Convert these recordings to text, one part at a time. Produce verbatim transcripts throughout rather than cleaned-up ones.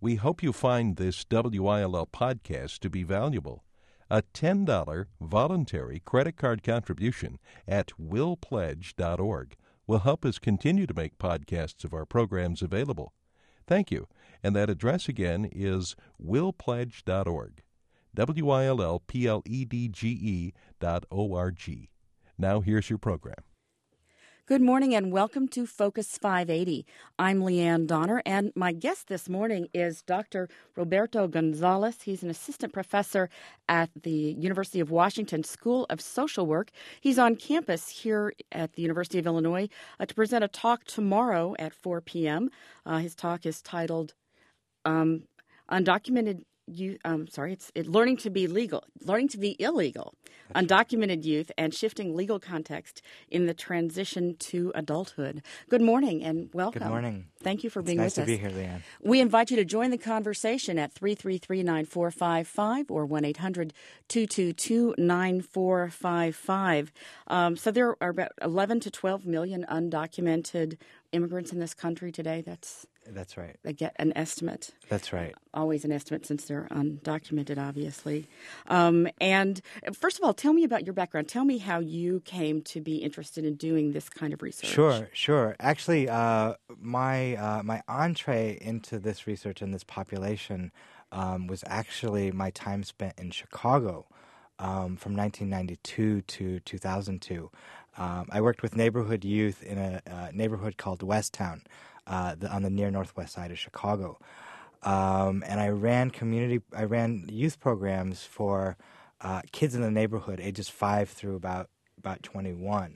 We hope you find this W I L L podcast to be valuable. A ten dollars voluntary credit card contribution at will pledge dot org will help us continue to make podcasts of our programs available. Thank you. And that address again is will pledge dot org. W I L L P L E D G E dot O R G. Now here's your program. Good morning and welcome to Focus five eighty. I'm Leanne Donner, and my guest this morning is Doctor Roberto Gonzalez. He's an assistant professor at the University of Washington School of Social Work. He's on campus here at the University of Illinois uh, to present a talk tomorrow at four p.m. Uh, his talk is titled um, Undocumented You, um, sorry, it's it, learning to be legal, learning to be illegal, That's undocumented right. youth, and shifting legal context in the transition to adulthood. Good morning and welcome. Good morning. Thank you for it's being nice with us. Nice to be here, Leanne. We invite you to join the conversation at three three three, nine four five five or one eight hundred, two two two, nine four five five. Um, so there are about eleven to twelve million undocumented immigrants in this country today. That's That's right. They get an estimate. That's right. Always an estimate since they're undocumented, obviously. Um, and first of all, tell me about your background. Tell me how you came to be interested in doing this kind of research. Sure, sure. Actually, uh, my uh, my entree into this research and this population um, was actually my time spent in Chicago um, from nineteen ninety-two to two thousand two. Um, I worked with neighborhood youth in a uh, neighborhood called Westtown. Uh, the, on the near northwest side of Chicago, um, and I ran community. I ran youth programs for uh, kids in the neighborhood, ages five through about about twenty-one.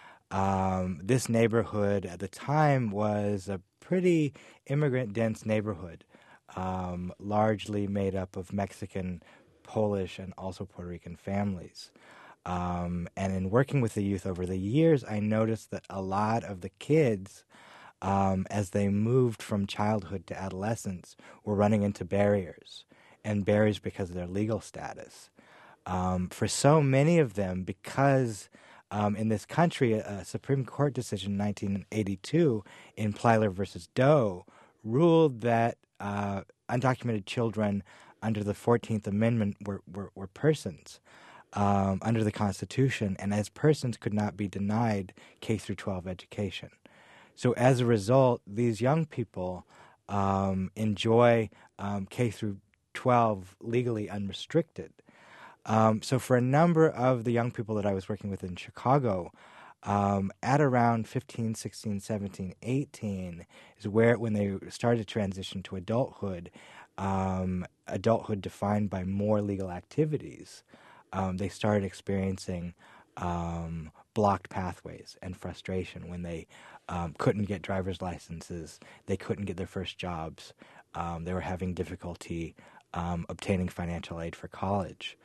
Um, this neighborhood at the time was a pretty immigrant-dense neighborhood, um, largely made up of Mexican, Polish, and also Puerto Rican families. Um, and in working with the youth over the years, I noticed that a lot of the kids, Um, as they moved from childhood to adolescence, were running into barriers, and barriers because of their legal status. Um, for so many of them, because um, in this country, a, a Supreme Court decision in nineteen eighty-two in Plyler versus Doe ruled that uh, undocumented children under the fourteenth Amendment were, were, were persons um, under the Constitution, and as persons could not be denied K through twelve education. So as a result, these young people um, enjoy um, K through twelve legally unrestricted. Um, so for a number of the young people that I was working with in Chicago, um, at around fifteen, sixteen, seventeen, eighteen is where when they started to transition to adulthood, um, adulthood defined by more legal activities, um, they started experiencing um, blocked pathways and frustration when they Um, couldn't get driver's licenses. They couldn't get their first jobs. Um, they were having difficulty um, obtaining financial aid for college.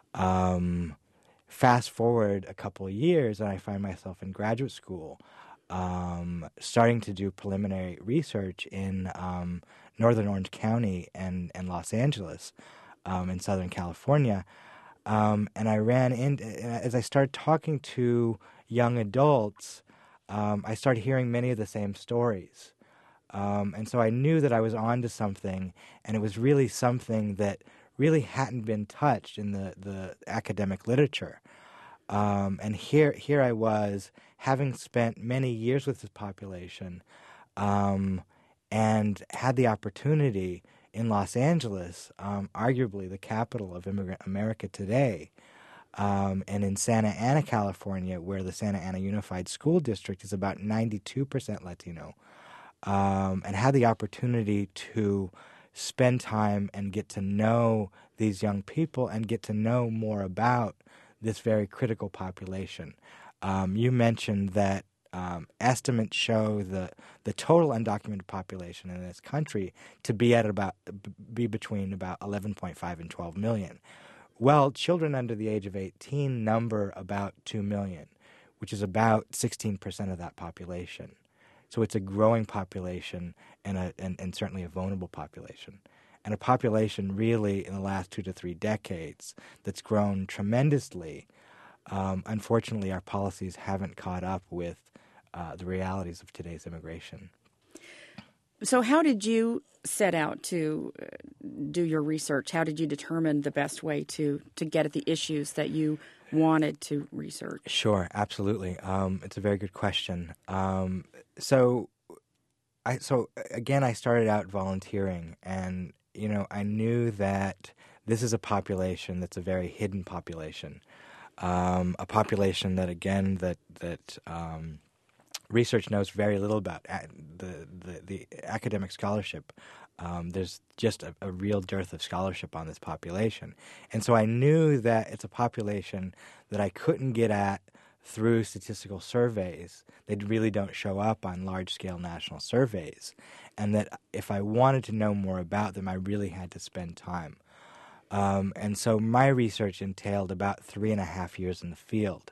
Um, fast forward a couple of years, and I find myself in graduate school, um, starting to do preliminary research in um, northern Orange County and, and Los Angeles um, in Southern California. Um, and I ran in, as I started talking to young adults, Um, I started hearing many of the same stories. Um, and so I knew that I was on to something, and it was really something that really hadn't been touched in the, the academic literature. Um, and here here I was, having spent many years with this population, um, and had the opportunity in Los Angeles, um, arguably the capital of immigrant America today, Um, and in Santa Ana, California, where the Santa Ana Unified School District is about ninety-two percent Latino, um, and had the opportunity to spend time and get to know these young people and get to know more about this very critical population. Um, you mentioned that um, estimates show the the total undocumented population in this country to be at about be between about eleven point five and twelve million. Well, children under the age of eighteen number about two million, which is about sixteen percent of that population. So it's a growing population and, a, and, and certainly a vulnerable population. And a population really in the last two to three decades that's grown tremendously. Um, unfortunately, our policies haven't caught up with uh, the realities of today's immigration. So how did you set out to uh, do your research? How did you determine the best way to, to get at the issues that you wanted to research? Sure, absolutely. Um, it's a very good question. Um, so, I so again, I started out volunteering, and you know, I knew that this is a population that's a very hidden population, um, a population that again that that um, research knows very little about. The the, the academic scholarship. Um, there's just a, a real dearth of scholarship on this population. And so I knew that it's a population that I couldn't get at through statistical surveys. They really don't show up on large-scale national surveys. And that if I wanted to know more about them, I really had to spend time. Um, and so my research entailed about three and a half years in the field.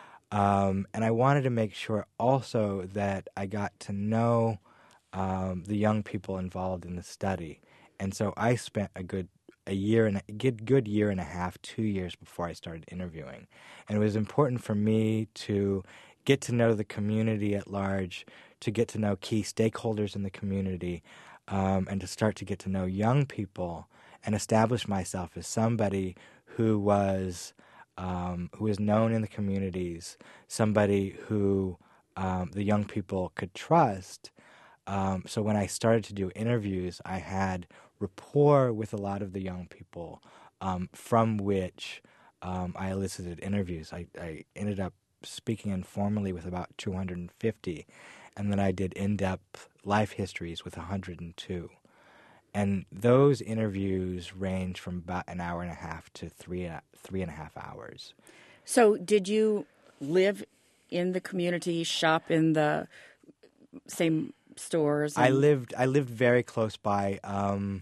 Um, and I wanted to make sure also that I got to know Um, the young people involved in the study, and so I spent a good a year and a good good year and a half, two years before I started interviewing, and it was important for me to get to know the community at large, to get to know key stakeholders in the community, um, and to start to get to know young people and establish myself as somebody who was um, who was known in the communities, somebody who um, the young people could trust. Um, so when I started to do interviews, I had rapport with a lot of the young people, um, from which um, I elicited interviews. I, I ended up speaking informally with about two hundred fifty, and then I did in-depth life histories with one hundred two. And those interviews range from about an hour and a half to three, three and a half hours. So did you live in the community, shop in the same stores? And I lived I lived very close by, um,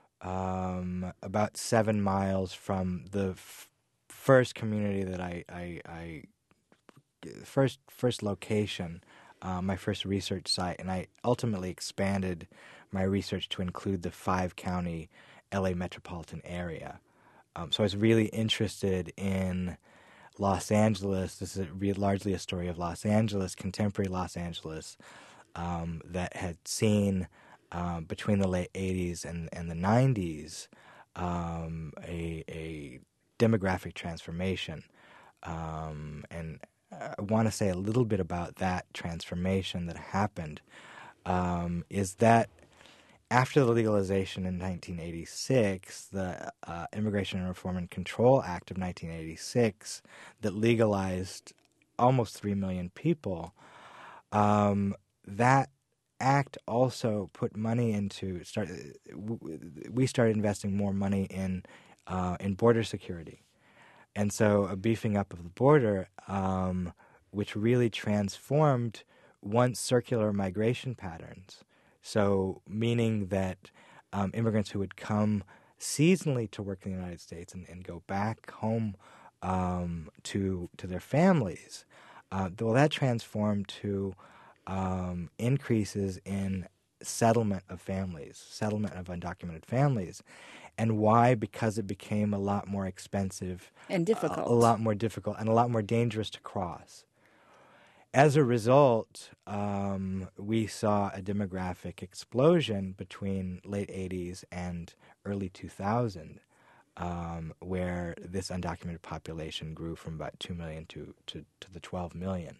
um, about seven miles from the f- first community that I, I, I first first location, uh, my first research site, and I ultimately expanded my research to include the five county L A metropolitan area. Um, so I was really interested in Los Angeles. This is a re- largely a story of Los Angeles, contemporary Los Angeles. Um, that had seen um, between the late eighties and, and the nineties um, a, a demographic transformation. Um, and I want to say a little bit about that transformation that happened, um, is that after the legalization in nineteen eighty-six, the uh, Immigration and Reform and Control Act of nineteen eighty-six that legalized almost three million people, um, that act also put money into start. We started investing more money in uh, in border security, and so a beefing up of the border, um, which really transformed once circular migration patterns. So meaning that um, immigrants who would come seasonally to work in the United States and, and go back home um, to to their families, uh, well, that transformed to Um, increases in settlement of families, settlement of undocumented families. And why? Because it became a lot more expensive. And difficult. A, a lot more difficult and a lot more dangerous to cross. As a result, um, we saw a demographic explosion between late eighties and early two thousand, um, where this undocumented population grew from about two million to, to, to the twelve million.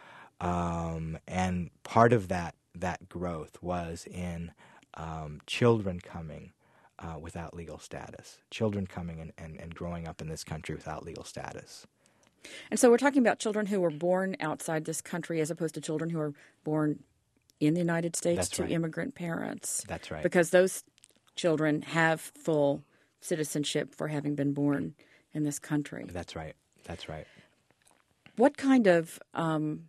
Um, and part of that that growth was in um, children coming uh, without legal status, children coming and, and, and growing up in this country without legal status. And so we're talking about children who were born outside this country as opposed to children who are born in the United States That's to right. immigrant parents. That's right. Because those children have full citizenship for having been born in this country. That's right. That's right. What kind of um,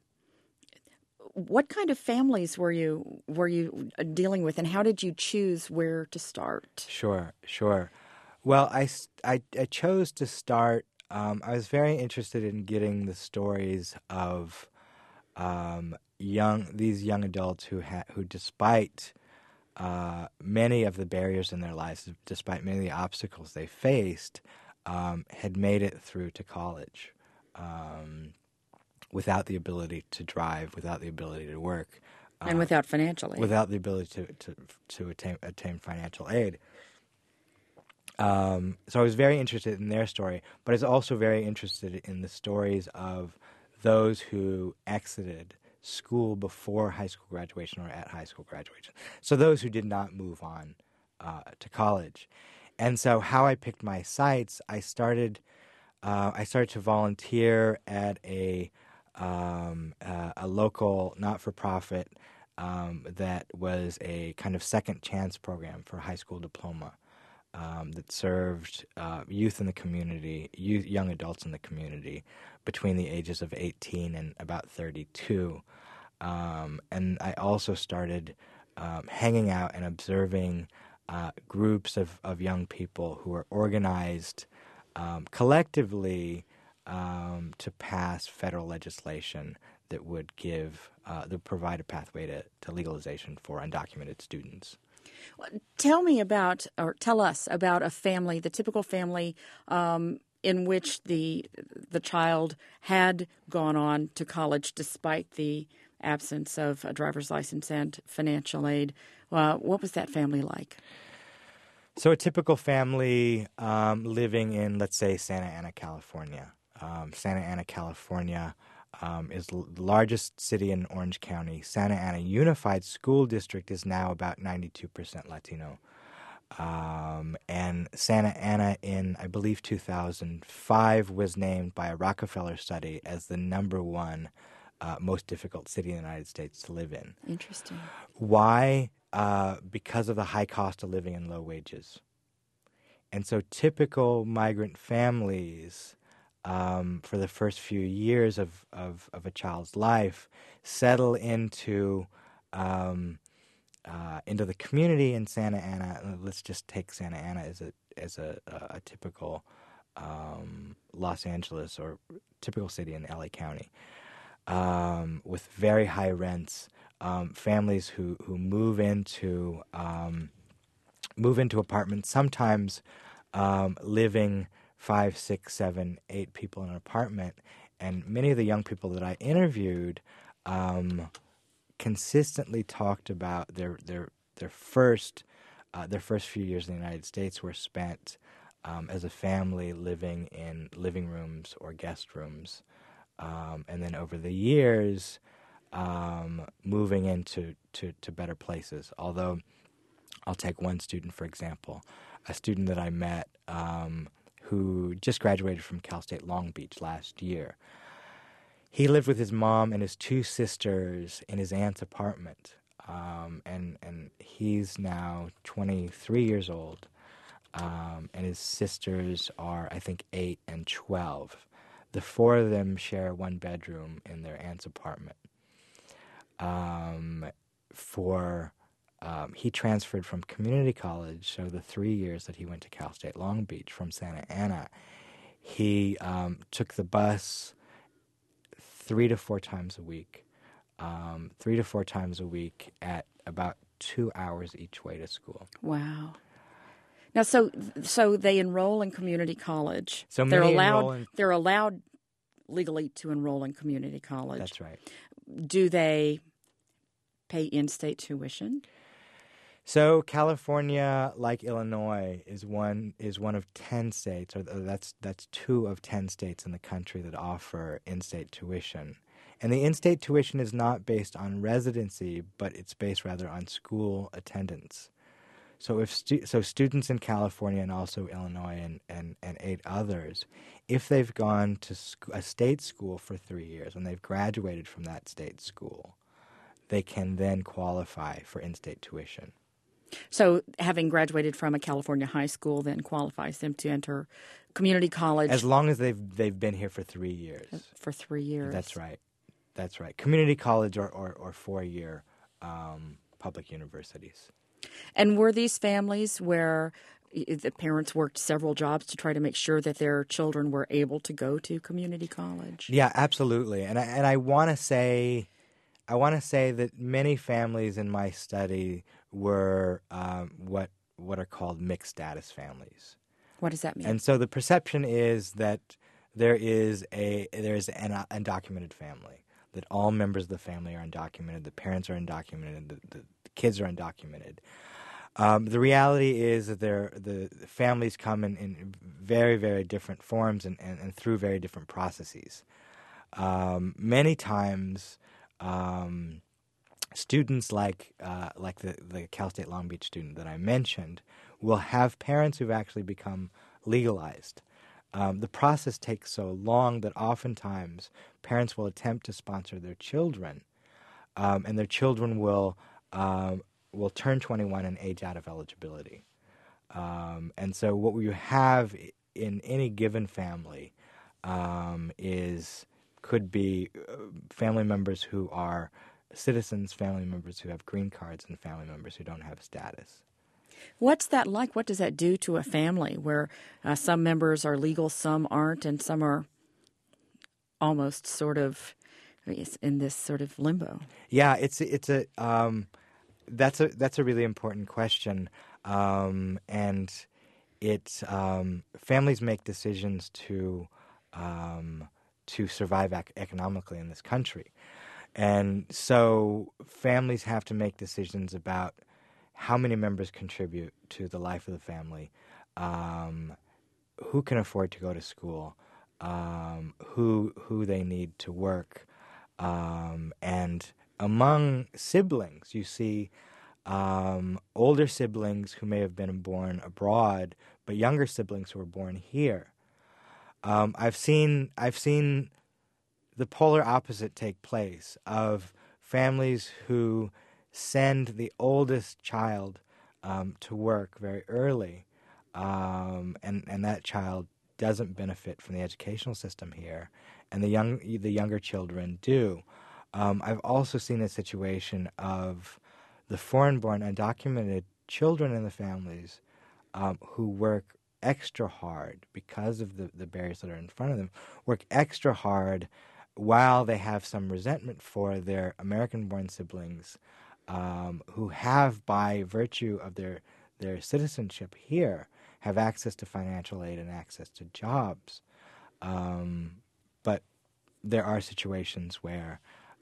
what kind of families were you were you dealing with, and how did you choose where to start? Sure, sure. Well, I, I, I chose to start. Um, I was very interested in getting the stories of um, young these young adults who ha- who, despite uh, many of the barriers in their lives, despite many of the obstacles they faced, um, had made it through to college. Um, without the ability to drive, without the ability to work, And without financial aid. Without the ability to to, to attain, attain financial aid. Um, so I was very interested in their story, but I was also very interested in the stories of those who exited school before high school graduation or at high school graduation. So those who did not move on uh, to college. And so how I picked my sites, I started uh, I started to volunteer at a um, uh, a local not-for-profit um, that was a kind of second chance program for high school diploma. Um, that served uh, youth in the community, youth, young adults in the community, between the ages of eighteen and about thirty-two. Um, and I also started um, hanging out and observing uh, groups of, of young people who were organized um, collectively um, to pass federal legislation that would give, uh, that would provide a pathway to, to legalization for undocumented students. Tell me about, or tell us about a family, the typical family um, in which the the child had gone on to college despite the absence of a driver's license and financial aid. Uh, what was that family like? So a typical family um, living in, let's say, Santa Ana, California. Um, Santa Ana, California Um, is the largest city in Orange County. Santa Ana Unified School District is now about ninety-two percent Latino. Um, and Santa Ana in, I believe, two thousand five was named by a Rockefeller study as the number one uh, most difficult city in the United States to live in. Interesting. Why? Uh, because of the high cost of living and low wages. And so typical migrant families Um, for the first few years of, of, of a child's life, settle into um, uh, into the community in Santa Ana. Let's just take Santa Ana as a as a, a, a typical um, Los Angeles or typical city in L A County, um, with very high rents. Um, families who, who move into um, move into apartments, sometimes um, living five, six, seven, eight people in an apartment. And many of the young people that I interviewed um, consistently talked about their their their first uh, their first few years in the United States were spent um, as a family living in living rooms or guest rooms, um, and then over the years um, moving into to, to better places. Although I'll take one student for example, a student that I met. Um, who just graduated from Cal State Long Beach last year. He lived with his mom and his two sisters in his aunt's apartment, um, and, and he's now twenty-three years old, um, and his sisters are, I think, eight and twelve. The four of them share one bedroom in their aunt's apartment. Um, for... Um, he transferred from community college, so the three years that he went to Cal State Long Beach from Santa Ana, he um, took the bus three to four times a week, um, three to four times a week at about two hours each way to school. Wow. Now, so so they enroll in community college. So they're many allowed. enroll in- They're allowed legally to enroll in community college. That's right. Do they pay in-state tuition? So California, like Illinois, is one is one of ten states, or that's that's two of ten states in the country that offer in-state tuition. And the in-state tuition is not based on residency, but it's based rather on school attendance. So if stu- so students in California and also Illinois and, and, and eight others, if they've gone to sc- a state school for three years and they've graduated from that state school, they can then qualify for in-state tuition. So having graduated from a California high school then qualifies them to enter community college. As long as they've they've been here for three years. For three years. That's right. That's right. Community college or, or, or four-year um, public universities. And were these families where the parents worked several jobs to try to make sure that their children were able to go to community college? Yeah, absolutely. And I, and I want to say... I want to say that many families in my study were um, what what are called mixed status families. What does that mean? And so the perception is that there is a there is an undocumented family. that all members of the family are undocumented, the parents are undocumented, the, the, the kids are undocumented. Um, the reality is that the, the families come in, in very, very different forms and, and, and through very different processes. Um, many times, um, students like uh, like the, the Cal State Long Beach student that I mentioned will have parents who've actually become legalized. Um, the process takes so long that oftentimes parents will attempt to sponsor their children, um, and their children will um, will turn twenty-one and age out of eligibility. Um, and so what you have in any given family um, is could be family members who are citizens, family members who have green cards, and family members who don't have status. What's that like? What does that do to a family where uh, some members are legal, some aren't, and some are almost sort of in this sort of limbo? Yeah, it's it's a um, that's a that's a really important question, um, and it um, families make decisions to um, to survive ec- economically in this country, and so families have to make decisions about how many members contribute to the life of the family, um, who can afford to go to school, um, who who they need to work, um, and among siblings, you see um, older siblings who may have been born abroad, but younger siblings who were born here. Um, I've seen I've seen the polar opposite take place of families who send the oldest child um, to work very early, um, and and that child doesn't benefit from the educational system here, and the young the younger children do. Um, I've also seen a situation of the foreign-born undocumented children in the families um, who work extra hard because of the, the barriers that are in front of them, work extra hard while they have some resentment for their American-born siblings um, who have, by virtue of their, their citizenship here, have access to financial aid and access to jobs. Um, but there are situations where,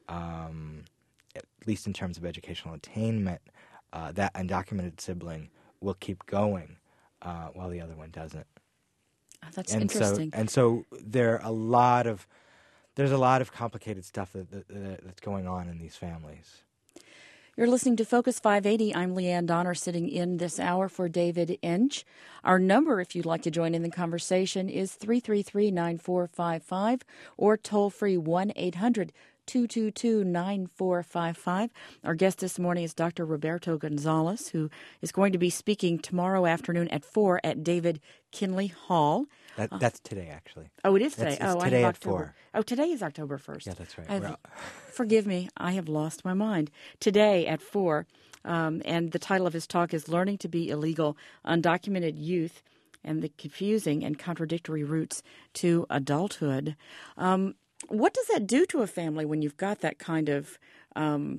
um, at least in terms of educational attainment, uh, that undocumented sibling will keep going uh, while the other one doesn't. Oh, that's and interesting. So, and so there are a lot of there's a lot of complicated stuff that, that, that that's going on in these families. You're listening to Focus five eighty. I'm Leanne Donner, sitting in this hour for David Inch. Our number, if you'd like to join in the conversation, is three three three, nine four five five or toll-free one eight hundred, two two two, nine four five five. Our guest this morning is Doctor Roberto Gonzalez, who is going to be speaking tomorrow afternoon at four at David Kinley Hall. That, that's today, actually. Oh, it is today. It's, it's oh, today I have at October. four. Oh, today is October first. Yeah, that's right. I've, forgive me, I have lost my mind. Today at four, um, and the title of his talk is Learning to Be Illegal, Undocumented Youth and the Confusing and Contradictory Routes to Adulthood. Um, what does that do to a family when you've got that kind of um,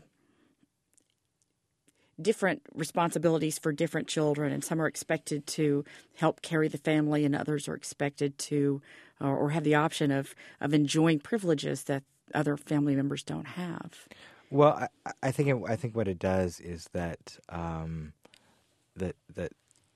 different responsibilities for different children, and some are expected to help carry the family and others are expected to or, or have the option of, of enjoying privileges that other family members don't have? Well, I, I think it, I think what it does is that um, that that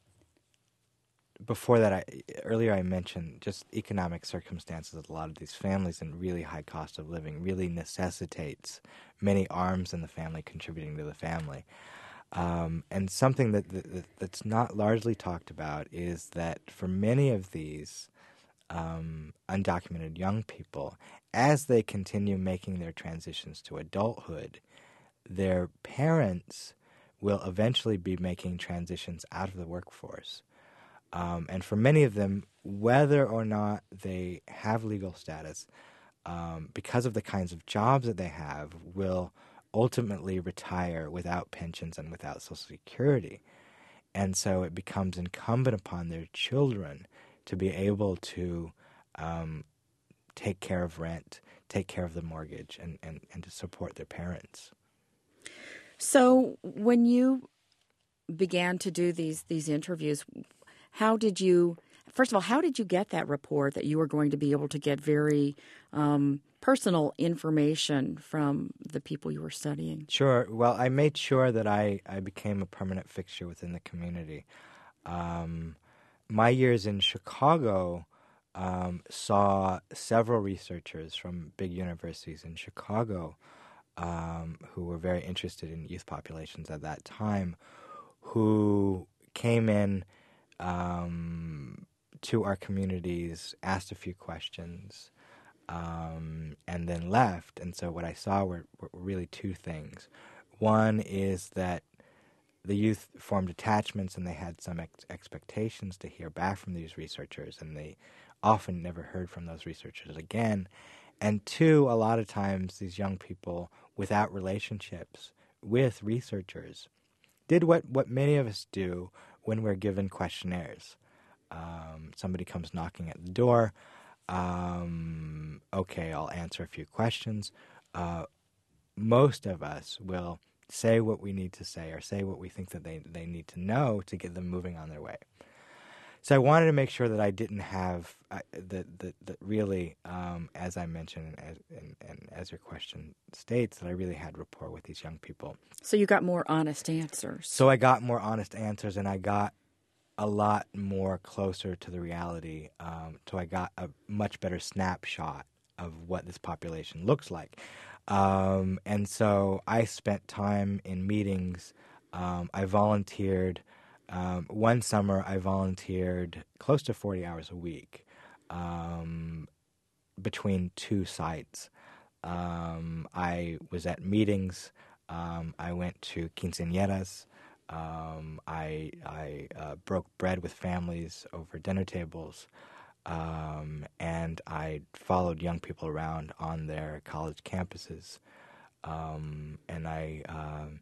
before that, I, earlier I mentioned just economic circumstances of a lot of these families and really high cost of living really necessitates many arms in the family contributing to the family. Um, and something that, that that's not largely talked about is that for many of these um, undocumented young people, as they continue making their transitions to adulthood, their parents will eventually be making transitions out of the workforce. Um, and for many of them, whether or not they have legal status, um, because of the kinds of jobs that they have, will ultimately retire without pensions and without Social Security. And so it becomes incumbent upon their children to be able to um, take care of rent, take care of the mortgage, and, and, and to support their parents. So when you began to do these these interviews, how did you first of all, how did you get that report that you were going to be able to get very um, personal information from the people you were studying? Sure. Well, I made sure that I, I became a permanent fixture within the community. Um, my years in Chicago um, saw several researchers from big universities in Chicago um, who were very interested in youth populations at that time, who came in um, to our communities, asked a few questions, um, and then left. And so what I saw were, were really two things. One is that the youth formed attachments and they had some ex- expectations to hear back from these researchers, and they often never heard from those researchers again. And two, a lot of times these young people without relationships with researchers did what, what many of us do when we're given questionnaires. Um, somebody comes knocking at the door. Um, okay, I'll answer a few questions. Uh, most of us will say what we need to say or say what we think that they, they need to know to get them moving on their way. So I wanted to make sure that I didn't have, uh, that, that, that really, um, as I mentioned and as, and, and as your question states, that I really had rapport with these young people. So you got more honest answers. So I got more honest answers, and I got a lot more closer to the reality. Um, so I got a much better snapshot of what this population looks like. Um, and so I spent time in meetings. Um, I volunteered. Um, one summer, I volunteered close to forty hours a week um, between two sites. Um, I was at meetings. Um, I went to quinceañeras. Um, I, I uh, broke bread with families over dinner tables. Um, and I followed young people around on their college campuses. Um, and I, um,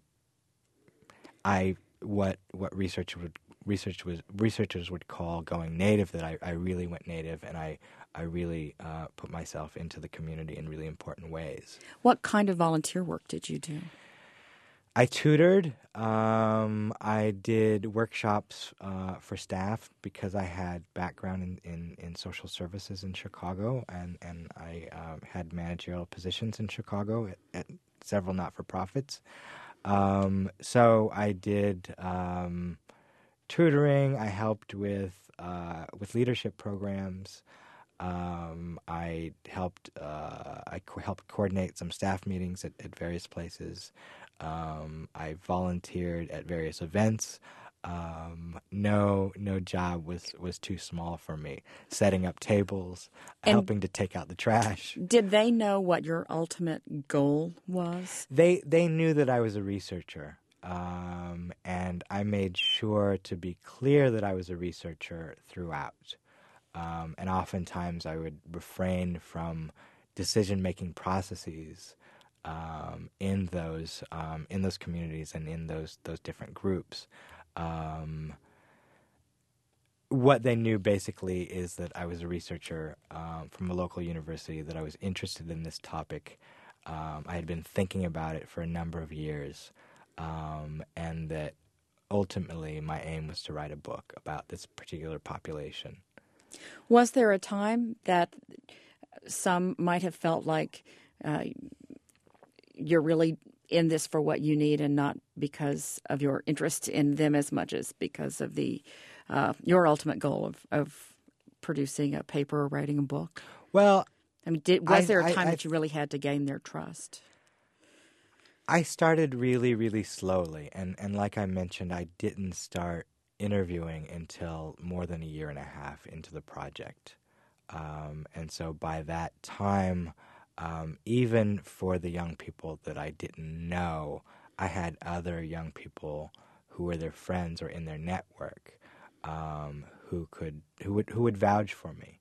I what what research would research was researchers would call going native. That I, I really went native, and I I really uh, put myself into the community in really important ways. What kind of volunteer work did you do? I tutored. Um, I did workshops uh, for staff because I had background in, in, in social services in Chicago, and and I um, had managerial positions in Chicago at, at several not-for-profits. Um, so I did um, tutoring. I helped with uh, with leadership programs. Um, I helped uh, I co- helped coordinate some staff meetings at, at various places. Um, I volunteered at various events. Um, no, no job was, was too small for me. Setting up tables, And helping to take out the trash. did they know what your ultimate goal was? They they knew that I was a researcher, um, and I made sure to be clear that I was a researcher throughout. Um, and oftentimes I would refrain from decision-making processes um, in those um, in those communities and in those those different groups. Um, what they knew basically is that I was a researcher um, from a local university, that I was interested in this topic. Um, I had been thinking about it for a number of years, um, and that ultimately my aim was to write a book about this particular population. Was there a time that some might have felt like uh, you're really in this for what you need and not because of your interest in them as much as because of the uh, your ultimate goal of, of producing a paper or writing a book? Well, I mean, did, was I, there a I, time I, that you really had to gain their trust? I started really, really slowly, and, and like I mentioned, I didn't start interviewing until more than a year and a half into the project. Um, and so by that time, um, even for the young people that I didn't know, I had other young people who were their friends or in their network um, who could who would who would vouch for me.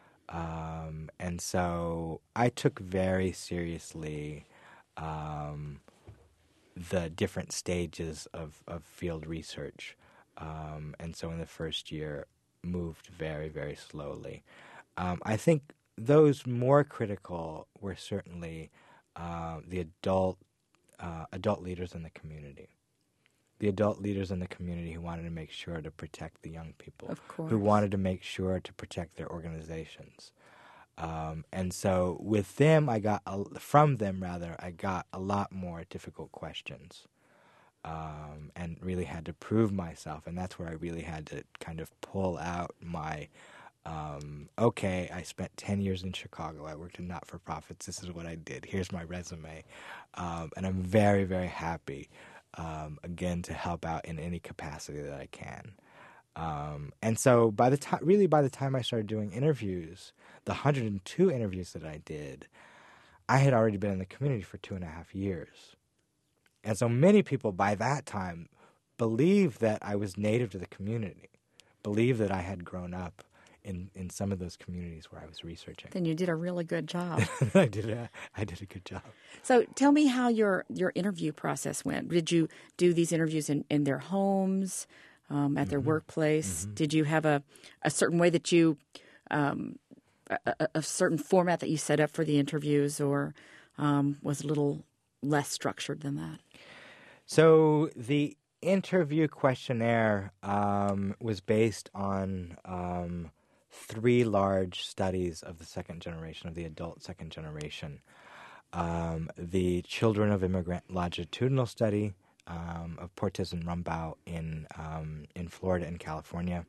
Um, and so I took very seriously um, the different stages of, of field research. Um, and so in the first year, moved very, very slowly. Um, I think those more critical were certainly uh, the adult uh, adult leaders in the community. the adult leaders in the community who wanted to make sure to protect the young people, Of course. who wanted to make sure to protect their organizations. Um, and so with them, I got, a, from them rather, I got a lot more difficult questions. Um, and really had to prove myself, and that's where I really had to kind of pull out my, um, okay, I spent ten years in Chicago, I worked in not-for-profits, this is what I did, here's my resume, um, and I'm very, very happy, um, again, to help out in any capacity that I can. Um, and so by the time, really by the time I started doing interviews, the one hundred two interviews that I did, I had already been in the community for two and a half years. And so many people by that time believed that I was native to the community, believed that I had grown up in, in some of those communities where I was researching. Then you did a really good job. I did a, I did a good job. So tell me how your, your interview process went. Did you do these interviews in, in their homes, um, at their mm-hmm. workplace? Mm-hmm. Did you have a, a certain way that you, um, a, a certain format that you set up for the interviews, or um, was it a little less structured than that? So the interview questionnaire um, was based on um, three large studies of the second generation, of the adult second generation. Um, the Children of Immigrant longitudinal study um, of Portes and Rumbaugh in um, in Florida and California.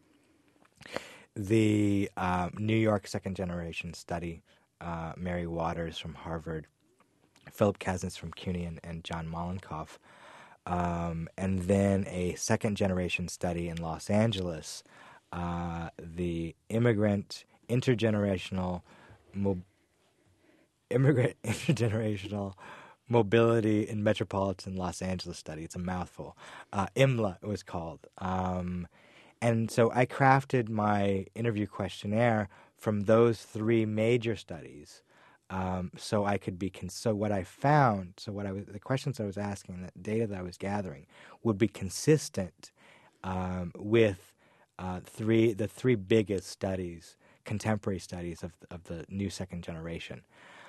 The uh, New York second generation study, uh, Mary Waters from Harvard, Philip Kasnitz from CUNY, and, and John Mollenkopf. Um, and then a second-generation study in Los Angeles, uh, the Immigrant Intergenerational Mo- Immigrant Intergenerational Mobility in Metropolitan Los Angeles Study. It's a mouthful. Uh, I M L A, it was called. Um, and so I crafted my interview questionnaire from those three major studies. Um, so I could be cons- so what I found, so what I was, the questions I was asking, the data that I was gathering, would be consistent um, with uh, three the three biggest studies, contemporary studies of of the new second generation.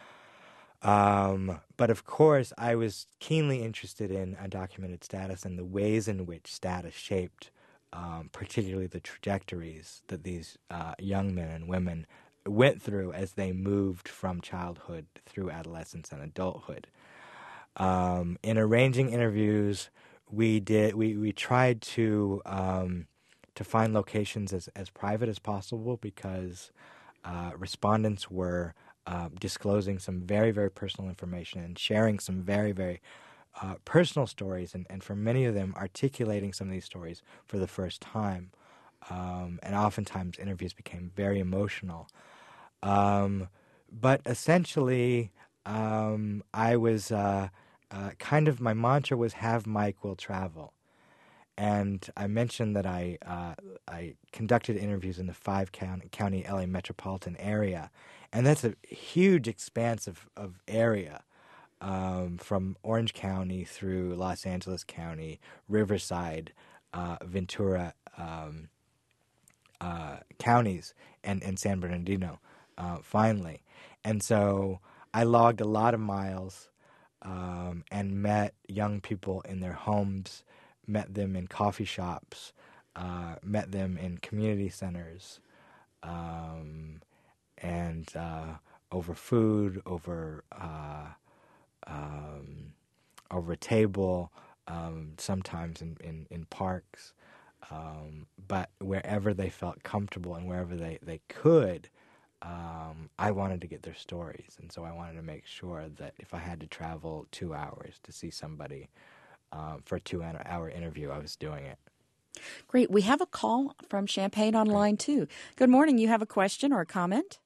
Um, but of course, I was keenly interested in undocumented status and the ways in which status shaped, um, particularly the trajectories that these uh, young men and women went through as they moved from childhood through adolescence and adulthood. Um, in arranging interviews, we did we, we tried to um, to find locations as, as private as possible, because uh, respondents were uh, disclosing some very, very personal information and sharing some very, very uh, personal stories, and, and for many of them articulating some of these stories for the first time. Um, and oftentimes interviews became very emotional. Um, but essentially, um, I was uh, uh, kind of, my mantra was have Mike will travel. And I mentioned that I uh, I conducted interviews in the five county, county L A metropolitan area. And that's a huge expanse of, of area, um, from Orange County through Los Angeles County, Riverside, uh, Ventura um, uh, counties, and, and San Bernardino. Uh, finally. And so I logged a lot of miles um, and met young people in their homes, met them in coffee shops, uh, met them in community centers, um, and uh, over food, over uh, um, over a table, um, sometimes in, in, in parks, um, but wherever they felt comfortable and wherever they, they could, Um, I wanted to get their stories, and so I wanted to make sure that if I had to travel two hours to see somebody um, for a two-hour interview, I was doing it. Great. We have a call from Champaign on line two. Good morning. You have a question or a comment?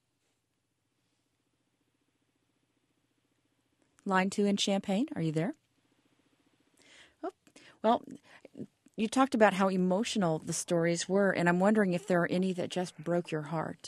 Line two in Champaign. Are you there? Oh, well, you talked about how emotional the stories were, and I'm wondering if there are any that just broke your heart.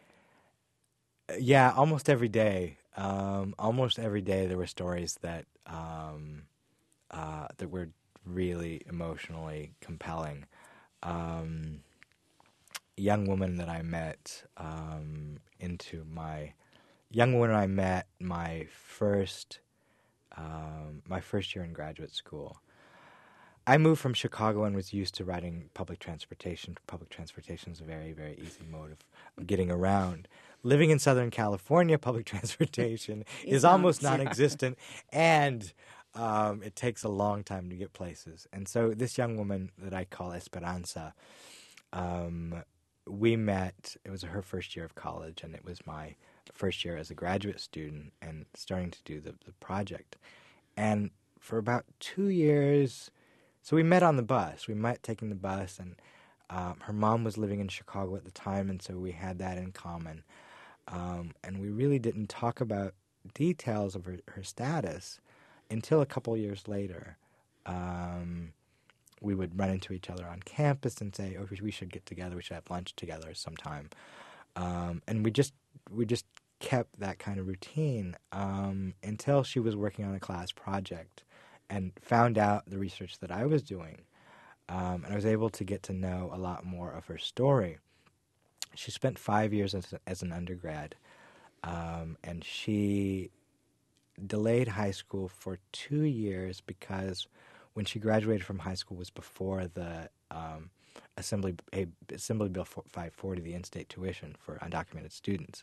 Yeah, almost every day. Um, almost every day there were stories that um, uh, that were really emotionally compelling. Um, young woman that I met um, into my young woman I met my first um, my first year in graduate school. I moved from Chicago and was used to riding public transportation. Public transportation is a very, very easy mode of, of getting around. Living in Southern California, public transportation is not, almost yeah. non-existent, and um, it takes a long time to get places. And so this young woman that I call Esperanza, um, we met, it was her first year of college, and it was my first year as a graduate student and starting to do the, the project. And for about two years, so we met on the bus. We met taking the bus, and um, her mom was living in Chicago at the time, and so we had that in common. Um, and we really didn't talk about details of her, her status until a couple years later. Um, we would run into each other on campus and say, "Oh, we should get together. We should have lunch together sometime." Um, and we just we just kept that kind of routine um, until she was working on a class project and found out the research that I was doing. Um, and I was able to get to know a lot more of her story. She spent five years as, as an undergrad, um, and she delayed high school for two years because when she graduated from high school was before the um, Assembly a, Assembly Bill five forty, the in-state tuition for undocumented students.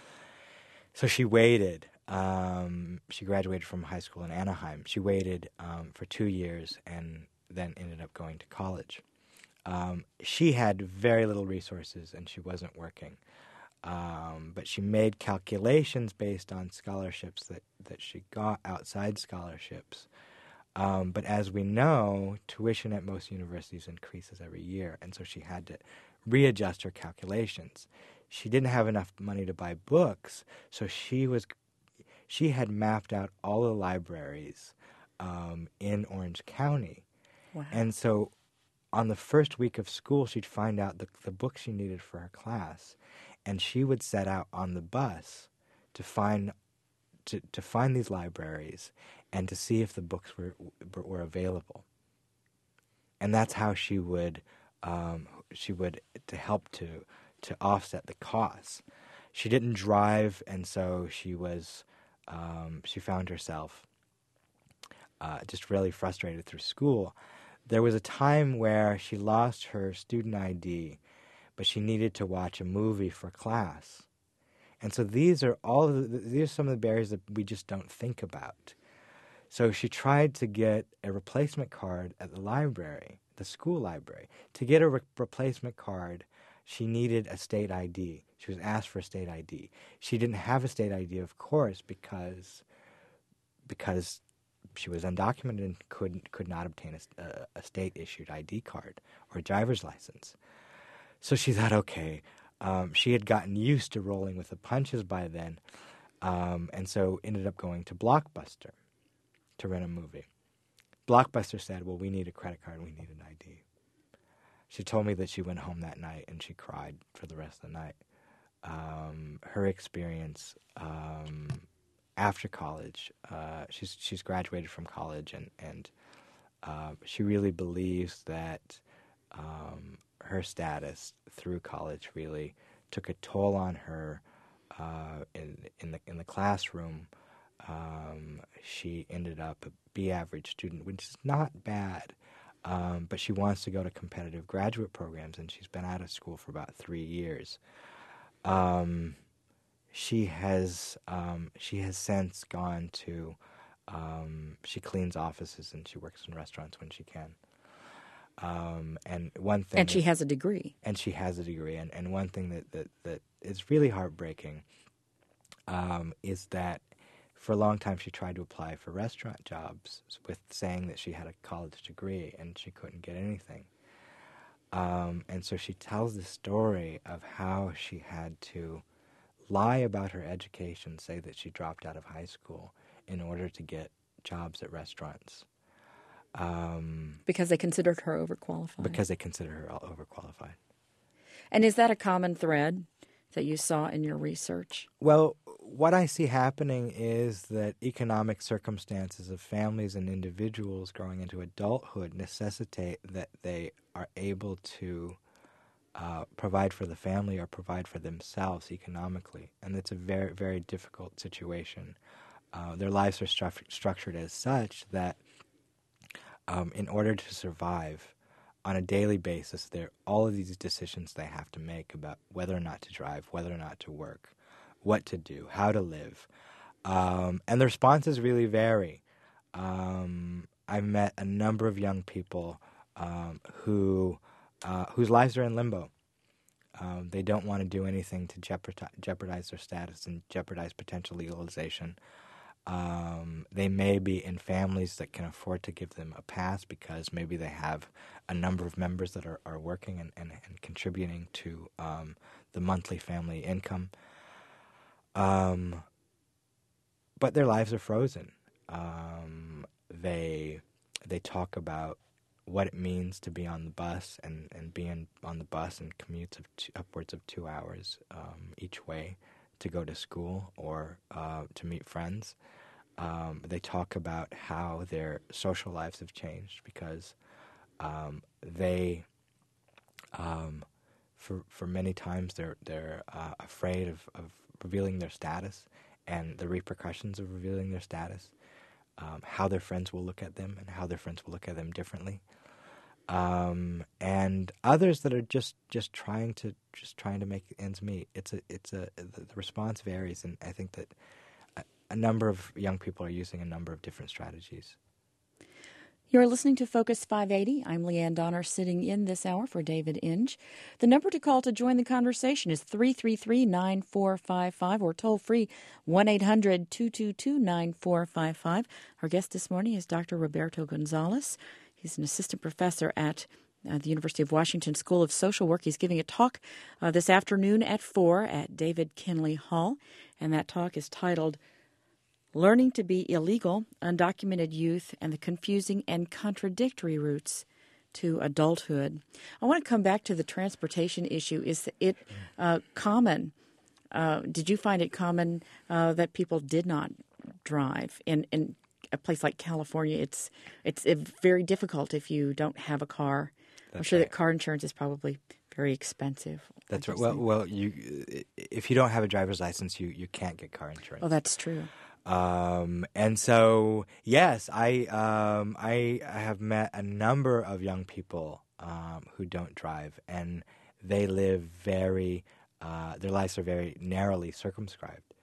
So she waited. Um, she graduated from high school in Anaheim. She waited um, for two years and then ended up going to college. Um, she had very little resources and she wasn't working. Um, but she made calculations based on scholarships that, that she got, outside scholarships. Um, but as we know, tuition at most universities increases every year, and so she had to readjust her calculations. She didn't have enough money to buy books, so she was she had mapped out all the libraries um, in Orange County. Wow. And so on the first week of school, she'd find out the, the books she needed for her class, and she would set out on the bus to find to, to find these libraries and to see if the books were were available. And that's how she would um, she would to help to to offset the costs. She didn't drive, and so she was um, she found herself uh, just really frustrated through school. There was a time where she lost her student I D, but she needed to watch a movie for class. And so these are all of the, these are some of the barriers that we just don't think about. So she tried to get a replacement card at the library, the school library. To get a re- replacement card, she needed a state I D. She was asked for a state I D. She didn't have a state I D, of course, because because she was undocumented and could could not obtain a, a state-issued I D card or a driver's license. So she thought, okay, um, she had gotten used to rolling with the punches by then, um, and so ended up going to Blockbuster to rent a movie. Blockbuster said, well, we need a credit card, we need an I D. She told me that she went home that night and she cried for the rest of the night. Um, her experience um, after college, uh, she's she's graduated from college, and, and uh, she really believes that um, her status through college really took a toll on her uh, in in the in the classroom. Um, she ended up a B average student, which is not bad, um, but she wants to go to competitive graduate programs, and she's been out of school for about three years. Um, she has um, she has since gone to um, she cleans offices and she works in restaurants when she can. Um, and one thing, and she is, has a degree, and she has a degree, and, and one thing that, that, that is really heartbreaking um, is that for a long time she tried to apply for restaurant jobs with saying that she had a college degree, and she couldn't get anything. Um, and so she tells the story of how she had to lie about her education, say that she dropped out of high school in order to get jobs at restaurants. Um, because they considered her overqualified. Because they considered her overqualified. And is that a common thread that you saw in your research? Well, what I see happening is that economic circumstances of families and individuals growing into adulthood necessitate that they are able to uh, provide for the family or provide for themselves economically. And it's a very, very difficult situation. Uh, their lives are stru- structured as such that um, in order to survive on a daily basis, there are all of these decisions they have to make about whether or not to drive, whether or not to work, what to do, how to live. Um, and the responses really vary. Um, I've met a number of young people um, who uh, whose lives are in limbo. Um, they don't want to do anything to jeopardize, jeopardize their status and jeopardize potential legalization. Um, they may be in families that can afford to give them a pass because maybe they have a number of members that are, are working and, and, and contributing to um, the monthly family income. Um, but their lives are frozen. Um, they they talk about what it means to be on the bus and, and being on the bus and commutes of two, upwards of two hours um, each way to go to school or uh, to meet friends. Um, they talk about how their social lives have changed because um, they, um, for for many times, they're they're uh, afraid of, of revealing their status and the repercussions of revealing their status, um, how their friends will look at them and how their friends will look at them differently. Um, and others that are just, just trying to just trying to make ends meet. It's a it's a the, the response varies, and I think that a, a number of young people are using a number of different strategies. You're listening to Focus five eighty. I'm Leanne Donner, sitting in this hour for David Inge. The number to call to join the conversation is three three three, nine four five five or toll free one eight hundred, two two two, nine four five five. Our guest this morning is Doctor Roberto Gonzalez. He's an assistant professor at uh, the University of Washington School of Social Work. He's giving a talk uh, this afternoon at four at David Kinley Hall, and that talk is titled Learning to be Illegal, Undocumented Youth, and the Confusing and Contradictory Routes to Adulthood. I want to come back to the transportation issue. Is it uh, common? Uh, did you find it common uh, that people did not drive? In, in a place like California, it's it's very difficult if you don't have a car. That's I'm sure right. that car insurance is probably very expensive. That's right. Well, well, you if you don't have a driver's license, you, you can't get car insurance. Oh, that's true. Um, and so, yes, I, um, I, I have met a number of young people, um, who don't drive, and they live very, uh, their lives are very narrowly circumscribed.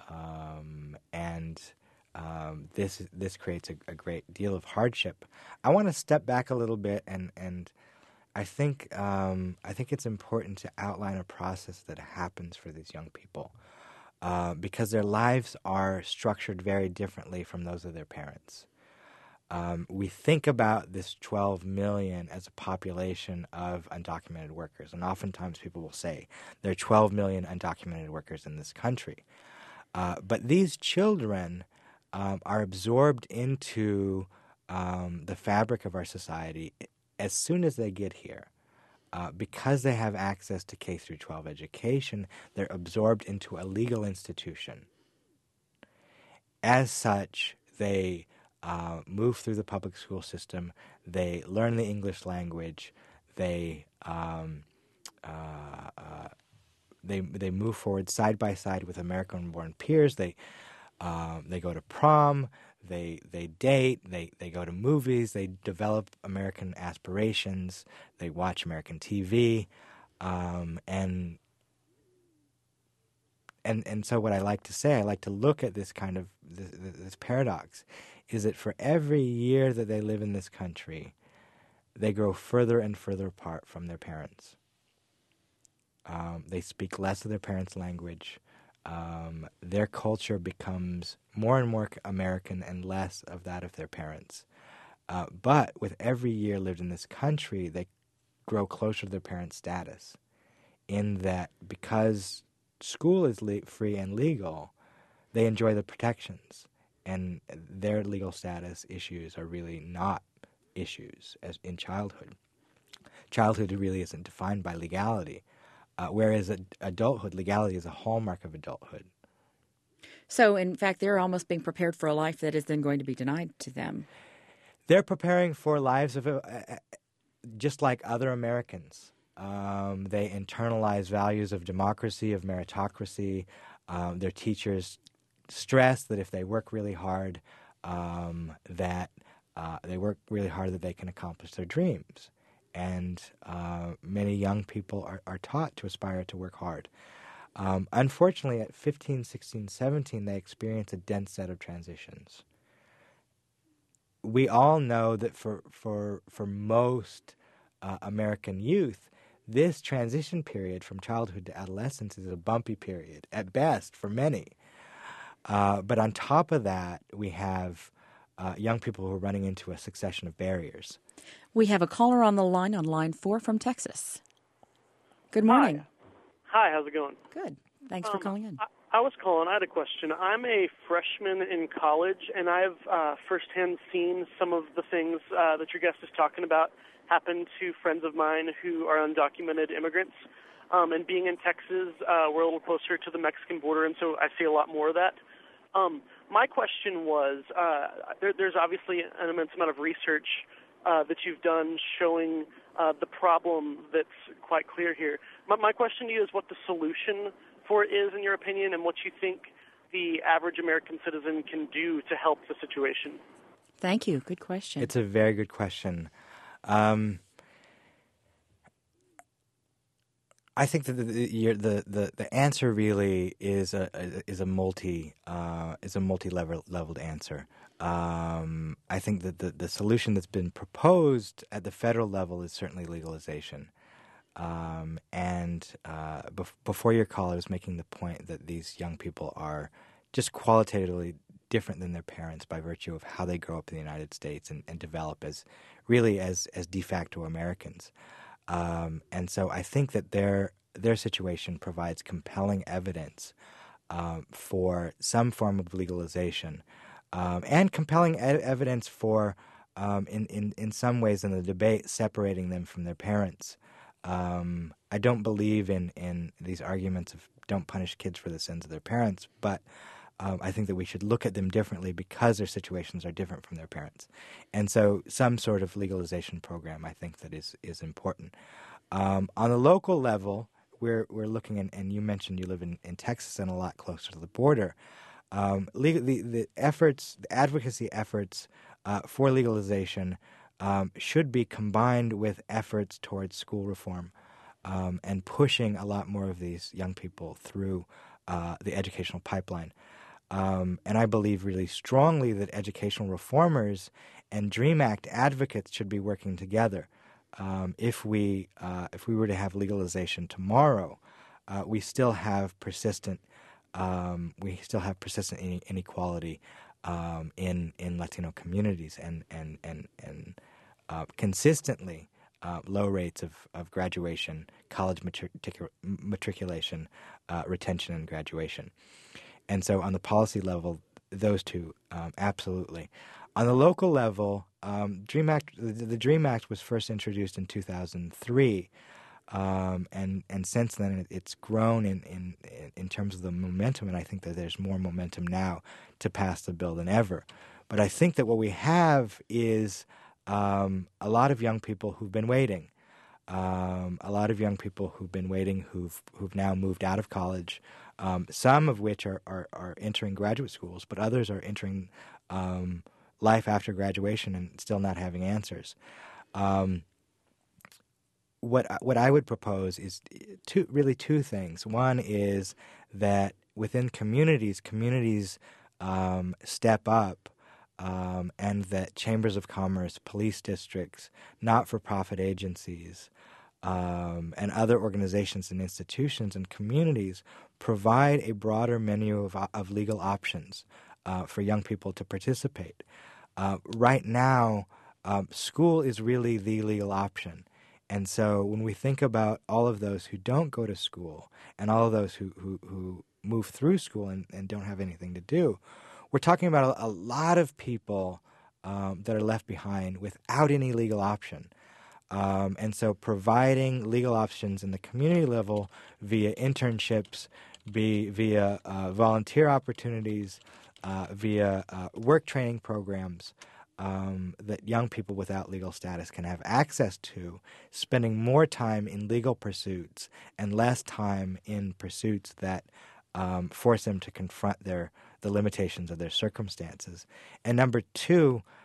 Um, and, um, this, this creates a, a great deal of hardship. I want to step back a little bit and, and I think, um, I think it's important to outline a process that happens for these young people. Uh, because their lives are structured very differently from those of their parents. Um, we think about this twelve million as a population of undocumented workers, and oftentimes people will say there are twelve million undocumented workers in this country. Uh, but these children um, are absorbed into um, the fabric of our society as soon as they get here. Uh, because they have access to K through twelve education, they're absorbed into a legal institution. As such, they uh, move through the public school system, they learn the English language, they um, uh, uh, they they move forward side by side with American-born peers. They uh, they go to prom. They they date, they, they go to movies, they develop American aspirations, they watch American T V, um, and and and so what I like to say, I like to look at this kind of this, this paradox, is that for every year that they live in this country, they grow further and further apart from their parents. Um, they speak less of their parents' language. Um, their culture becomes more and more American and less of that of their parents. Uh, but with every year lived in this country, they grow closer to their parents' status in that because school is le- free and legal, they enjoy the protections, and their legal status issues are really not issues as in childhood. Childhood really isn't defined by legality. Uh, whereas ad- adulthood, legality is a hallmark of adulthood. So, in fact, they're almost being prepared for a life that is then going to be denied to them. They're preparing for lives of uh, uh, just like other Americans. Um, they internalize values of democracy, of meritocracy. Um, their teachers stress that if they work really hard, um, that Uh, they work really hard that they can accomplish their dreams. And uh, many young people are, are taught to aspire to work hard. Um, unfortunately, at fifteen, sixteen, seventeen, they experience a dense set of transitions. We all know that for, for, for most uh, American youth, this transition period from childhood to adolescence is a bumpy period, at best, for many. Uh, but on top of that, we have uh, young people who are running into a succession of barriers. We have a caller on the line, on line four from Texas. Good morning. Hi, how's it going? Good. Thanks um, for calling in. I, I was calling. I had a question. I'm a freshman in college, and I've uh, firsthand seen some of the things uh, that your guest is talking about happen to friends of mine who are undocumented immigrants. Um, and being in Texas, uh, we're a little closer to the Mexican border, and so I see a lot more of that. Um, my question was, uh, there, there's obviously an immense amount of research uh, that you've done showing uh, the problem that's quite clear here. My, my question to you is what the solution for it is, in your opinion, and what you think the average American citizen can do to help the situation. Thank you. Good question. It's a very good question. Um, I think that the the, the the the answer really is a is a multi uh, is a multi leveled answer. Um, I think that the, the solution that's been proposed at the federal level is certainly legalization. Um, and uh, bef- before your call, I was making the point that these young people are just qualitatively different than their parents by virtue of how they grow up in the United States and, and develop as really as as de facto Americans. Um, and so I think that their their situation provides compelling evidence um, for some form of legalization, um, and compelling e- evidence for, um, in, in, in some ways in the debate, separating them from their parents. Um, I don't believe in, in these arguments of don't punish kids for the sins of their parents, but um, I think that we should look at them differently because their situations are different from their parents. And so some sort of legalization program I think that is, is important. Um, on the local level, we're we're looking, in, and you mentioned you live in, in Texas and a lot closer to the border. Um, legal, the, the efforts, the advocacy efforts uh, for legalization um, should be combined with efforts towards school reform um, and pushing a lot more of these young people through uh, the educational pipeline. Um, and I believe really strongly that educational reformers and DREAM Act advocates should be working together. Um, if we uh, if we were to have legalization tomorrow, uh, we still have persistent um, we still have persistent inequality um, in in Latino communities and and and and uh, consistently uh, low rates of, of graduation, college matric- matriculation, uh, retention, and graduation. And so, on the policy level, those two um, absolutely. On the local level, um, DREAM Act, the, the DREAM Act was first introduced in two thousand three, um, and and since then it, it's grown in, in in terms of the momentum, and I think that there's more momentum now to pass the bill than ever. But I think that what we have is um, a lot of young people who've been waiting, um, a lot of young people who've been waiting, who've who've now moved out of college, um, some of which are, are, are entering graduate schools, but others are entering um, life after graduation and still not having answers. Um, what what I would propose is two really two things. One is that within communities, communities um, step up, um, and that chambers of commerce, police districts, not-for-profit agencies, um, and other organizations and institutions and communities provide a broader menu of of legal options uh, for young people to participate. Uh, right now, um, school is really the legal option. And so when we think about all of those who don't go to school and all of those who, who, who move through school and, and don't have anything to do, we're talking about a, a lot of people um, that are left behind without any legal option. Um, and so providing legal options in the community level via internships, be, via uh, volunteer opportunities, Uh, via uh, work training programs um, that young people without legal status can have access to, spending more time in legal pursuits and less time in pursuits that um, force them to confront their the limitations of their circumstances. And number two,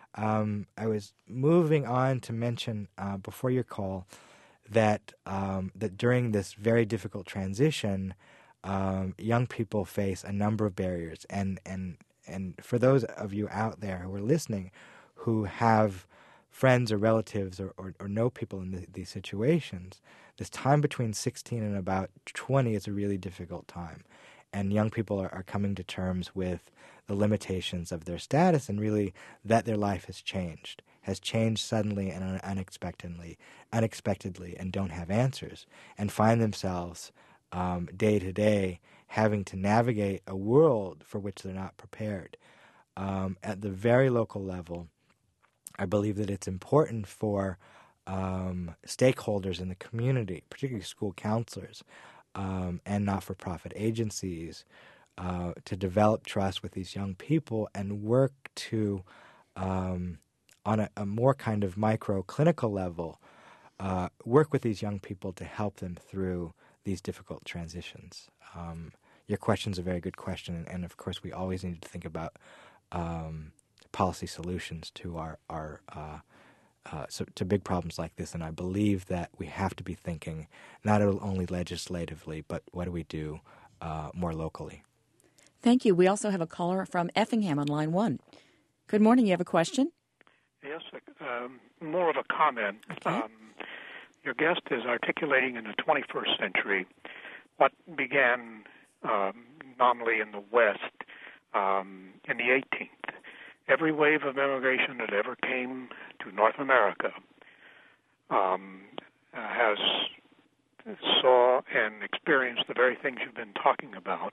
Um, I was moving on to mention uh, before your call that um, that during this very difficult transition, um, young people face a number of barriers, and and and for those of you out there who are listening, who have friends or relatives or, or, or know people in the, these situations, this time between sixteen and about twenty is a really difficult time, and young people are, are coming to terms with the limitations of their status and really that their life has changed, has changed suddenly and unexpectedly, unexpectedly, and don't have answers, and find themselves um, day to day having to navigate a world for which they're not prepared. Um, at the very local level, I believe that it's important for um, stakeholders in the community, particularly school counselors um, and not-for-profit agencies, uh, to develop trust with these young people and work to, um, on a, a more kind of micro-clinical level, uh, work with these young people to help them through these difficult transitions. Um, your question's a very good question, and, and of course we always need to think about um, policy solutions to our, our uh, uh, so to big problems like this, and I believe that we have to be thinking not only legislatively, but what do we do uh, more locally. Thank you. We also have a caller from Effingham on line one. Good morning. You have a question? Yes, um, more of a comment. Okay. Um, your guest is articulating in the twenty-first century what began um, nominally in the West um, in the eighteenth. Every wave of immigration that ever came to North America um, has saw and experienced the very things you've been talking about.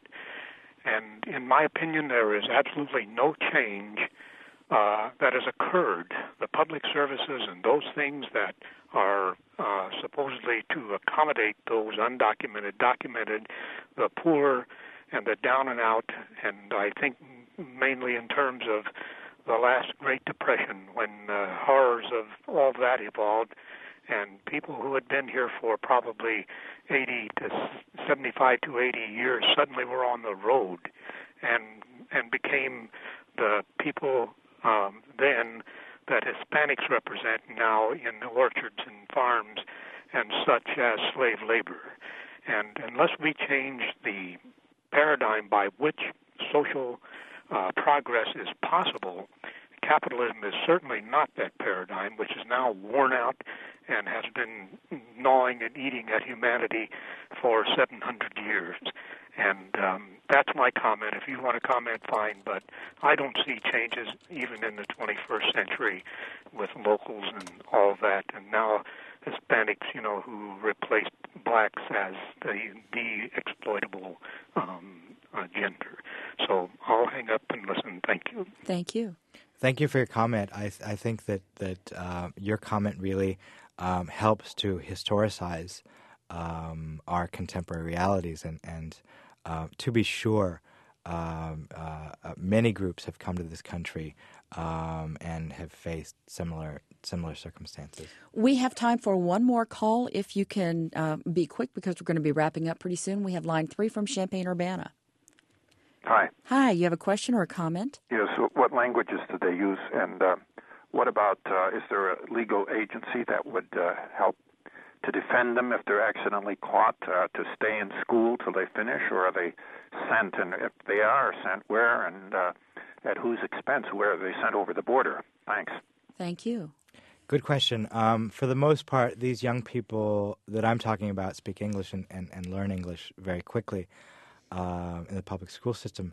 And in my opinion, there is absolutely no change uh, that has occurred. The public services and those things that are uh, supposedly to accommodate those undocumented, documented, the poor and the down and out, and I think mainly in terms of the last Great Depression, when uh, horrors of all that evolved, and people who had been here for probably eighty to seventy-five to eighty years suddenly were on the road, and and became the people um, then that Hispanics represent now in the orchards and farms and such as slave labor. And unless we change the paradigm by which social uh, progress is possible, capitalism is certainly not that paradigm, which is now worn out and has been gnawing and eating at humanity for seven hundred years. And um, that's my comment. If you want to comment, fine, but I don't see changes even in the twenty-first century with locals and all that, and now Hispanics, you know, who replaced blacks as the, the exploitable um, uh, gender. So I'll hang up and listen. Thank you. Thank you. Thank you for your comment. I, th- I think that, that uh, your comment really um, helps to historicize um, our contemporary realities. And, and uh, to be sure, um, uh, uh, many groups have come to this country um, and have faced similar similar circumstances. We have time for one more call if you can uh, be quick, because we're going to be wrapping up pretty soon. We have line three from Champaign-Urbana. Hi. Hi, you have a question or a comment? Yes, what languages do they use, and uh, what about, uh, is there a legal agency that would uh, help to defend them if they're accidentally caught, uh, to stay in school till they finish, or are they sent, and if they are sent, where, and uh, at whose expense, where are they sent over the border? Thanks. Thank you. Good question. Um, for the most part, these young people that I'm talking about speak English and, and, and learn English very quickly uh, in the public school system.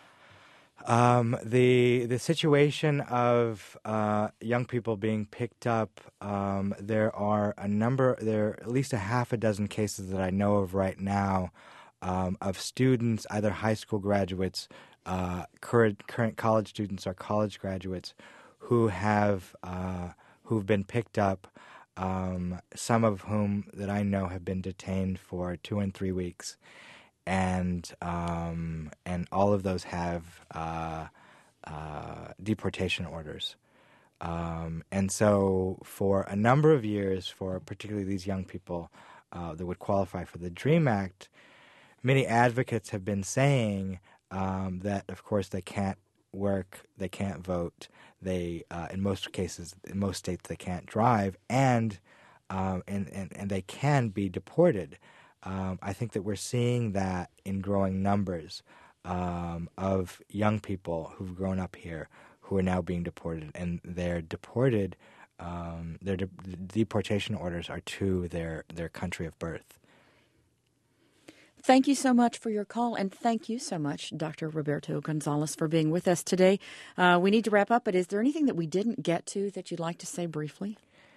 Um, the the situation of uh, young people being picked up, um, there are a number, there are at least a half a dozen cases that I know of right now um, of students, either high school graduates, uh, current current college students, or college graduates who have uh, who've been picked up. Um, some of whom that I know have been detained for two and three weeks. And um, and all of those have uh, uh, deportation orders. Um, and so for a number of years, for particularly these young people uh, that would qualify for the DREAM Act, many advocates have been saying um, that, of course, they can't work, they can't vote, they, uh, in most cases, in most states, they can't drive, and um, and, and, and they can be deported. Um, I think that we're seeing that in growing numbers um, of young people who've grown up here who are now being deported, and they're deported. Um, their de- deportation orders are to their, their country of birth. Thank you so much for your call, and thank you so much, Doctor Roberto Gonzalez, for being with us today. Uh, we need to wrap up, but is there anything that we didn't get to that you'd like to say briefly?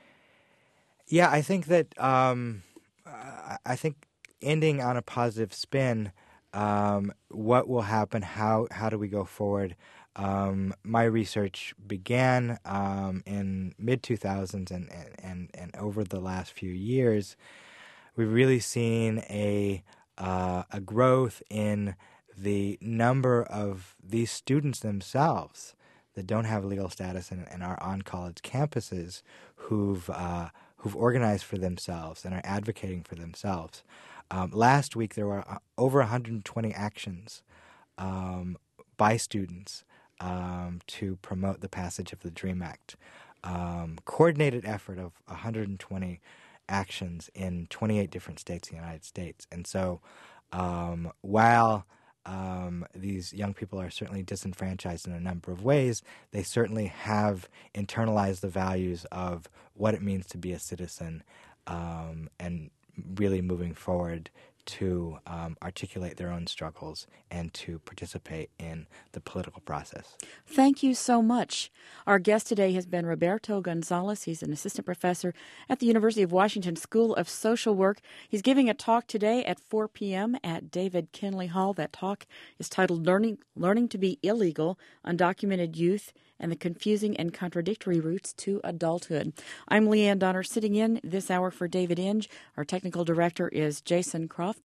Yeah, I think that um, I think ending on a positive spin. Um, what will happen? How how do we go forward? Um, my research began um, in mid two thousands, and, and and over the last few years, we've really seen a uh, a growth in the number of these students themselves that don't have legal status and, and are on college campuses who've uh, who've organized for themselves and are advocating for themselves. Um, last week there were uh, over one hundred twenty actions um, by students um, to promote the passage of the DREAM Act. Um, coordinated effort of one hundred twenty actions in twenty-eight different states in the United States. And so um, while um, these young people are certainly disenfranchised in a number of ways, they certainly have internalized the values of what it means to be a citizen um, and really moving forward to um, articulate their own struggles and to participate in the political process. Thank you so much. Our guest today has been Roberto Gonzalez. He's an assistant professor at the University of Washington School of Social Work. He's giving a talk today at four p.m. at David Kinley Hall. That talk is titled Learning, Learning to be Illegal, Undocumented Youth and the Confusing and Contradictory Routes to Adulthood. I'm Leanne Donner, sitting in this hour for David Inge. Our technical director is Jason Croft.